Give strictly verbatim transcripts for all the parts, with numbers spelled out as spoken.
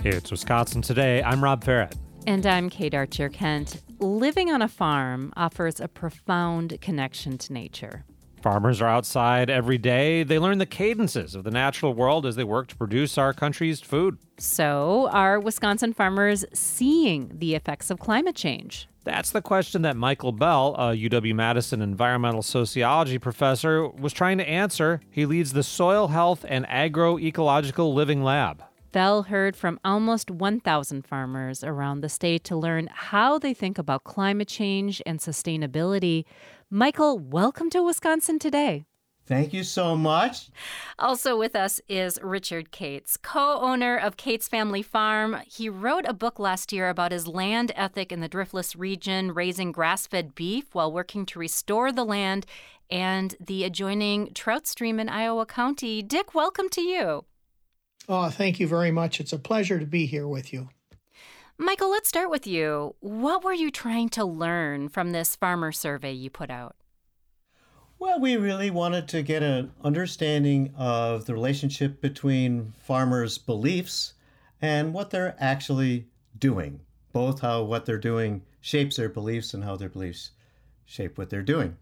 It's Wisconsin Today. I'm Rob Farrett. And I'm Kate Archer-Kent. Living on a farm offers a profound connection to nature. Farmers are outside every day. They learn the cadences of the natural world as they work to produce our country's food. So, are Wisconsin farmers seeing the effects of climate change? That's the question that Michael Bell, a U W-Madison environmental sociology professor, was trying to answer. He leads the Soil Health and Agroecological Living Lab. Bell heard from almost one thousand farmers around the state to learn how they think about climate change and sustainability. Michael, welcome to Wisconsin Today. Thank you so much. Also with us is Richard Cates, co-owner of Cates Family Farm. He wrote a book last year about his land ethic in the Driftless region, raising grass-fed beef while working to restore the land and the adjoining trout stream in Iowa County. Dick, welcome to you. Oh, thank you very much. It's a pleasure to be here with you. Michael, let's start with you. What were you trying to learn from this farmer survey you put out? Well, we really wanted to get an understanding of the relationship between farmers' beliefs and what they're actually doing, both how what they're doing shapes their beliefs and how their beliefs shape what they're doing.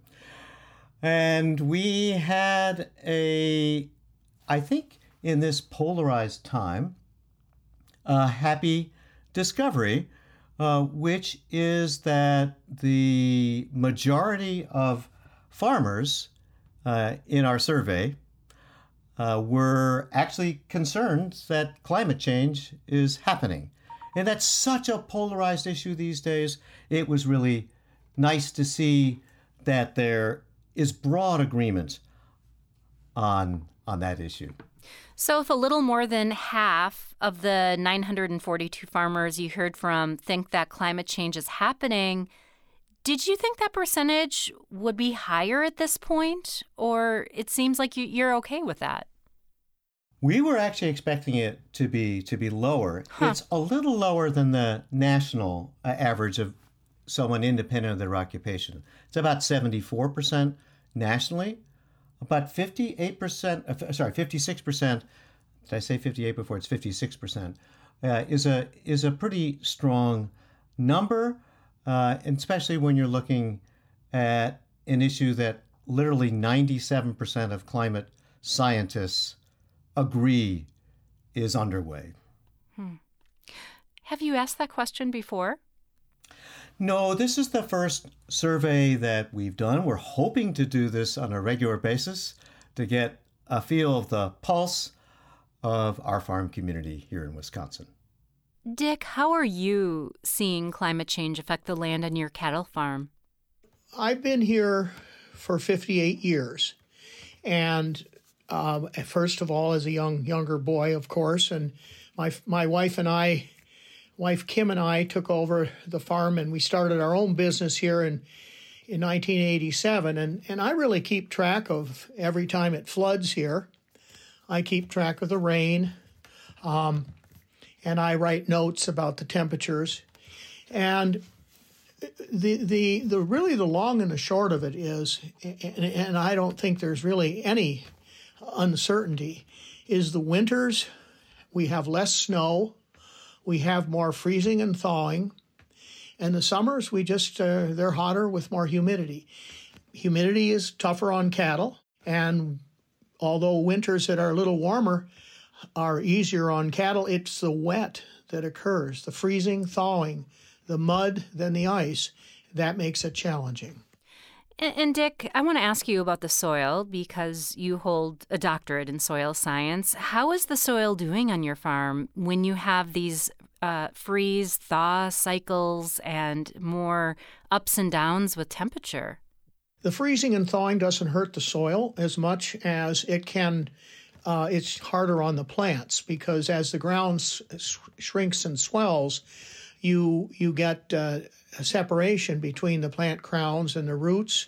And we had a, I think in this polarized time, a happy discovery, uh, which is that the majority of farmers uh, in our survey uh, were actually concerned that climate change is happening. And that's such a polarized issue these days. It was really nice to see that there is broad agreement on, on that issue. So if a little more than half of the nine hundred forty-two farmers you heard from think that climate change is happening, did you think that percentage would be higher at this point? Or it seems like you, you're okay with that? We were actually expecting it to be to be lower. Huh. It's a little lower than the national uh, average of someone independent of their occupation. It's about seventy-four percent nationally. About fifty-eight percent, uh, sorry, fifty-six percent, did I say fifty-eight before? It's fifty-six percent, uh, is a is a pretty strong number, uh, and especially when you're looking at an issue that literally ninety-seven percent of climate scientists agree is underway. Hmm. Have you asked that question before? No, this is the first survey that we've done. We're hoping to do this on a regular basis to get a feel of the pulse of our farm community here in Wisconsin. Dick, how are you seeing climate change affect the land on your cattle farm? I've been here for fifty-eight years. And uh, first of all, as a young younger boy, of course, and my my wife and I Wife Kim and I took over the farm and we started our own business here in in nineteen eighty-seven. And, and I really keep track of every time it floods here. I keep track of the rain, um, and I write notes about the temperatures. And the the the really the long and the short of it is, and, and I don't think there's really any uncertainty, is the winters we have less snow. We have more freezing and thawing. And the summers, we just, uh, they're hotter with more humidity. Humidity is tougher on cattle. And although winters that are a little warmer are easier on cattle, it's the wet that occurs, the freezing, thawing, the mud, then the ice. That makes it challenging. And, and Dick, I want to ask you about the soil because you hold a doctorate in soil science. How is the soil doing on your farm when you have these uh, freeze, thaw cycles and more ups and downs with temperature? The freezing and thawing doesn't hurt the soil as much as it can. Uh, it's harder on the plants because as the ground s- shrinks and swells, you you get uh, a separation between the plant crowns and the roots.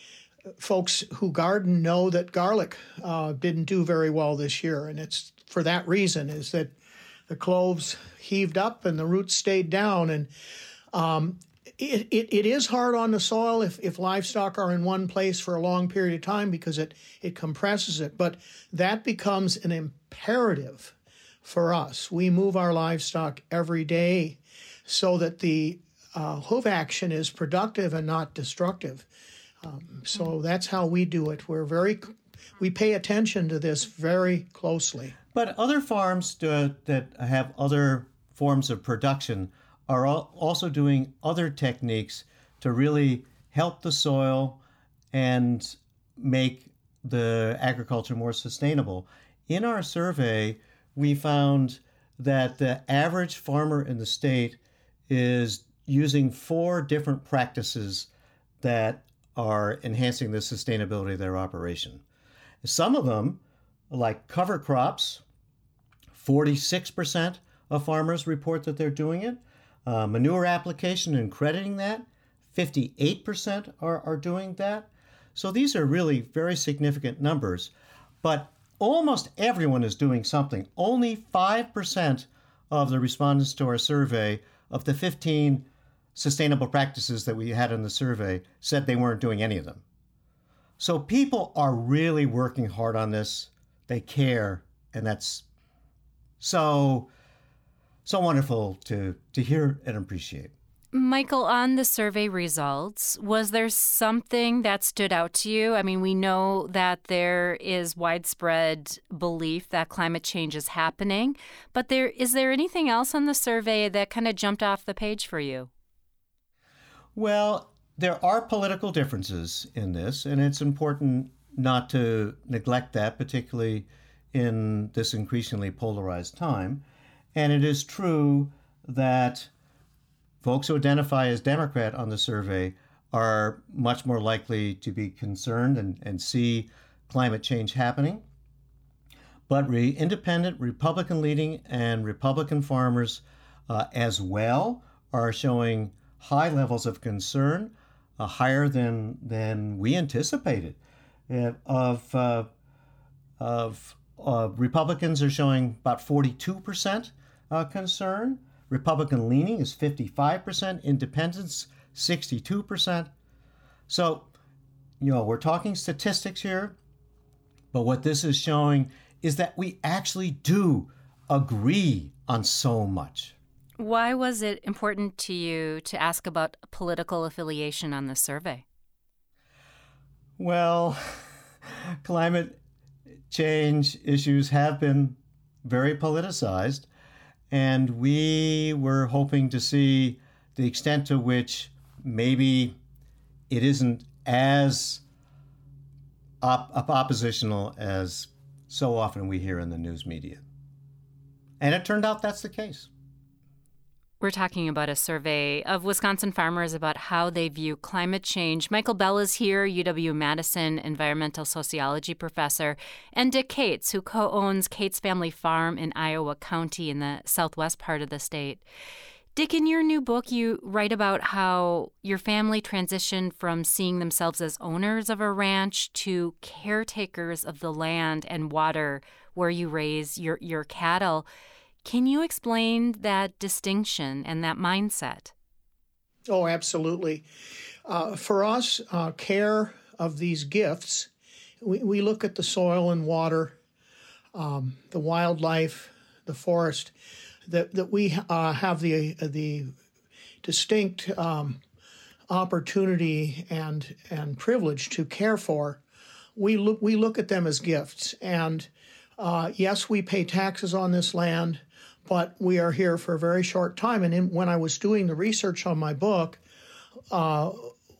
Folks who garden know that garlic uh, didn't do very well this year, and it's for that reason, is that the cloves heaved up and the roots stayed down. And um, it, it, it is hard on the soil if, if livestock are in one place for a long period of time because it, it compresses it. But that becomes an imperative for us. We move our livestock every day so that the uh, hoof action is productive and not destructive. Um, so that's how we do it. We're very, we pay attention to this very closely. But other farms do, that have other forms of production are al- also doing other techniques to really help the soil and make the agriculture more sustainable. In our survey, we found that the average farmer in the state is using four different practices that are enhancing the sustainability of their operation. Some of them, like cover crops, forty-six percent of farmers report that they're doing it. Uh, manure application and crediting that, fifty-eight percent are, are doing that. So these are really very significant numbers, but almost everyone is doing something. Only five percent of the respondents to our survey, of the fifteen sustainable practices that we had in the survey, said they weren't doing any of them. So people are really working hard on this. They care, and that's so, so wonderful to, to hear and appreciate. Michael, on the survey results, was there something that stood out to you? I mean, we know that there is widespread belief that climate change is happening, but there is there anything else on the survey that kind of jumped off the page for you? Well, there are political differences in this, and it's important not to neglect that, particularly in this increasingly polarized time. And it is true that folks who identify as Democrat on the survey are much more likely to be concerned and, and see climate change happening. But re- independent, Republican-leading, and Republican farmers uh, as well are showing high levels of concern, uh, higher than than we anticipated. Uh, of uh, of uh, Republicans are showing about forty-two percent uh, concern. Republican leaning is fifty-five percent. Independents, sixty-two percent. So, you know, we're talking statistics here, but what this is showing is that we actually do agree on so much. Why was it important to you to ask about political affiliation on the survey? Well, climate change issues have been very politicized, and we were hoping to see the extent to which maybe it isn't as op- op- oppositional as so often we hear in the news media. And it turned out that's the case. We're talking about a survey of Wisconsin farmers about how they view climate change. Michael Bell is here, U W-Madison environmental sociology professor, and Dick Cates, who co-owns Cates Family Farm in Iowa County in the southwest part of the state. Dick, in your new book, you write about how your family transitioned from seeing themselves as owners of a ranch to caretakers of the land and water where you raise your, your cattle. Can you explain that distinction and that mindset? Oh, absolutely. Uh, for us, uh, care of these gifts, we, we look at the soil and water, um, the wildlife, the forest, that, that we uh, have the the distinct um, opportunity and and privilege to care for. We look we look at them as gifts, and uh, yes, we pay taxes on this land, but we are here for a very short time. And in, when I was doing the research on my book, uh,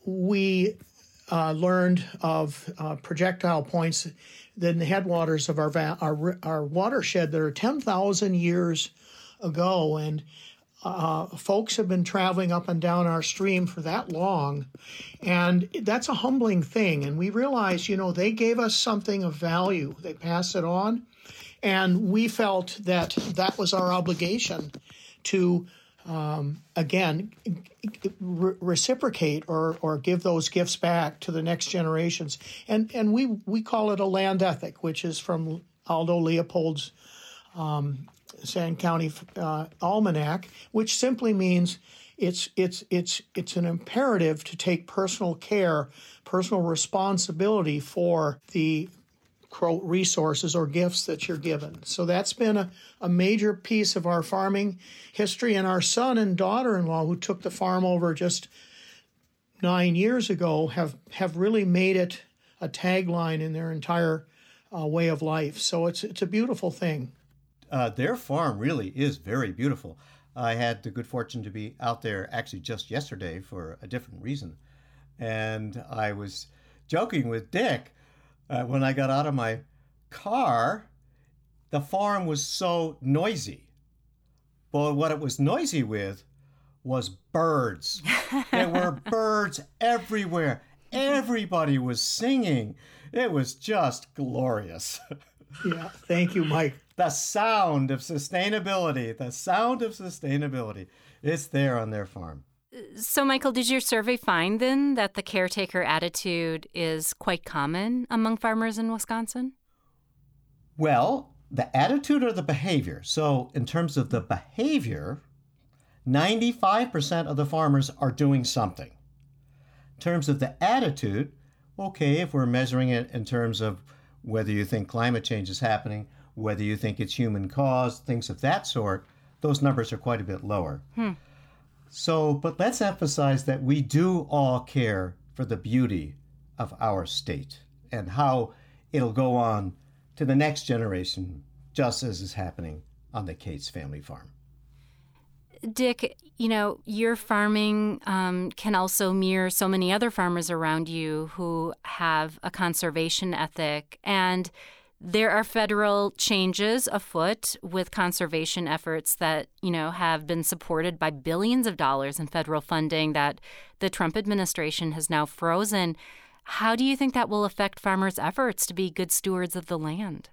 we uh, learned of uh, projectile points in the headwaters of our, va- our, our watershed that are ten thousand years ago. And uh, folks have been traveling up and down our stream for that long. And that's a humbling thing. And we realized, you know, they gave us something of value. They passed it on. And we felt that that was our obligation to, um, again, re- reciprocate or, or give those gifts back to the next generations. And and we, we call it a land ethic, which is from Aldo Leopold's um, San County uh, Almanac, which simply means it's it's it's it's an imperative to take personal care, personal responsibility for the quote, resources or gifts that you're given. So that's been a, a major piece of our farming history. And our son and daughter-in-law, who took the farm over just nine years ago, have, have really made it a tagline in their entire uh, way of life. So it's it's a beautiful thing. Uh, their farm really is very beautiful. I had the good fortune to be out there actually just yesterday for a different reason. And I was joking with Dick uh, when I got out of my car. The farm was so noisy. But what it was noisy with was birds. There were birds everywhere. Everybody was singing. It was just glorious. Yeah, thank you, Mike. The sound of sustainability, the sound of sustainability, it's there on their farm. So, Michael, did your survey find then that the caretaker attitude is quite common among farmers in Wisconsin? Well, the attitude or the behavior. So, in terms of the behavior, ninety-five percent of the farmers are doing something. In terms of the attitude, okay, if we're measuring it in terms of whether you think climate change is happening, whether you think it's human caused, things of that sort, those numbers are quite a bit lower. Hmm. So, but let's emphasize that we do all care for the beauty of our state and how it'll go on to the next generation, just as is happening on the Cates family farm. Dick, you know, your farming um, can also mirror so many other farmers around you who have a conservation ethic. And there are federal changes afoot with conservation efforts that, you know, have been supported by billions of dollars in federal funding that the Trump administration has now frozen. How do you think that will affect farmers' efforts to be good stewards of the land?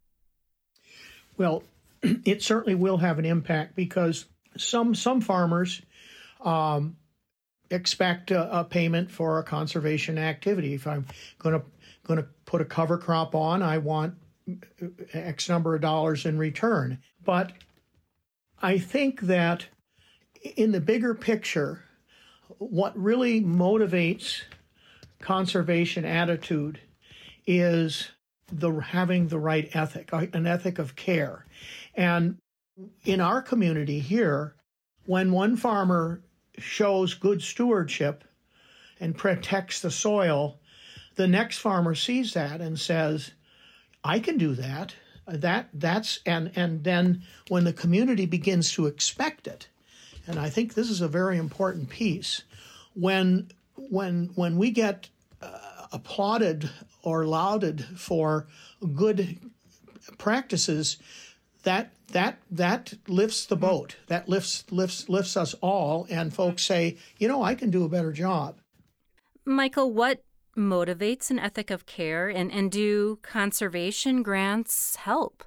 Well, it certainly will have an impact because some some farmers um, expect a, a payment for a conservation activity. If I'm going to going to put a cover crop on, I want X number of dollars in return. But I think that in the bigger picture, what really motivates conservation attitude is the having the right ethic, an ethic of care. And in our community here, when one farmer shows good stewardship and protects the soil, the next farmer sees that and says, I can do that. That that's and and then when the community begins to expect it, and I think this is a very important piece, when when when we get uh, applauded or lauded for good practices, that that that lifts the boat. That lifts lifts lifts us all, and folks say, you know, I can do a better job. Michael, what motivates an ethic of care, and, and do conservation grants help?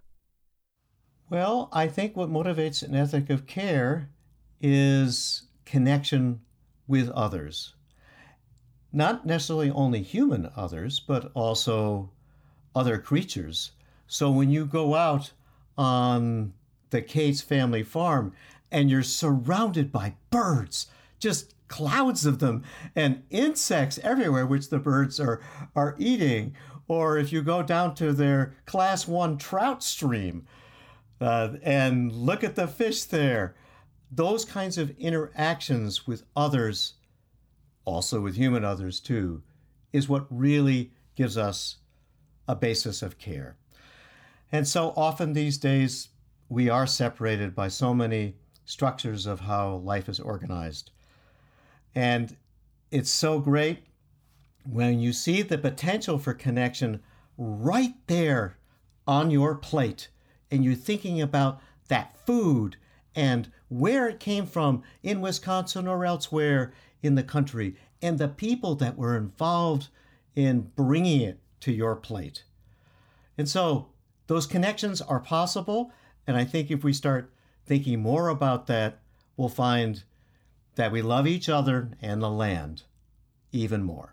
Well, I think what motivates an ethic of care is connection with others. Not necessarily only human others, but also other creatures. So when you go out on the Cates family farm and you're surrounded by birds, just clouds of them, and insects everywhere, which the birds are, are eating. Or if you go down to their class one trout stream uh, and look at the fish there, those kinds of interactions with others, also with human others too, is what really gives us a basis of care. And so often these days, we are separated by so many structures of how life is organized. And it's so great when you see the potential for connection right there on your plate, and you're thinking about that food and where it came from in Wisconsin or elsewhere in the country, and the people that were involved in bringing it to your plate. And so those connections are possible, and I think if we start thinking more about that, we'll find that we love each other and the land even more.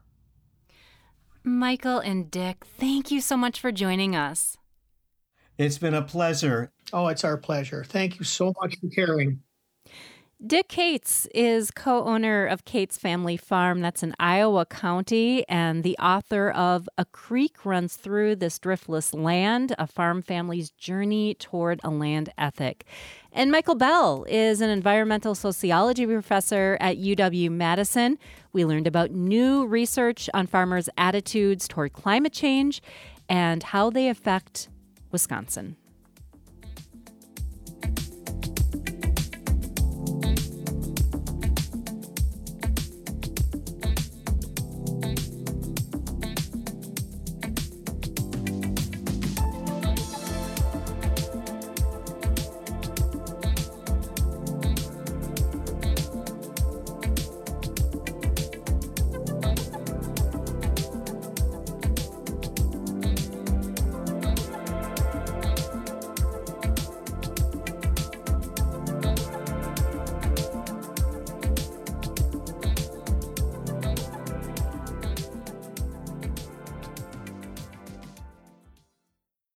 Michael and Dick, thank you so much for joining us. It's been a pleasure. Oh, it's our pleasure. Thank you so much for caring. Dick Cates is co-owner of Cates Family Farm. That's in Iowa County, and the author of A Creek Runs Through This Driftless Land, A Farm Family's Journey Toward a Land Ethic. And Michael Bell is an environmental sociology professor at U W-Madison. We learned about new research on farmers' attitudes toward climate change and how they affect Wisconsin.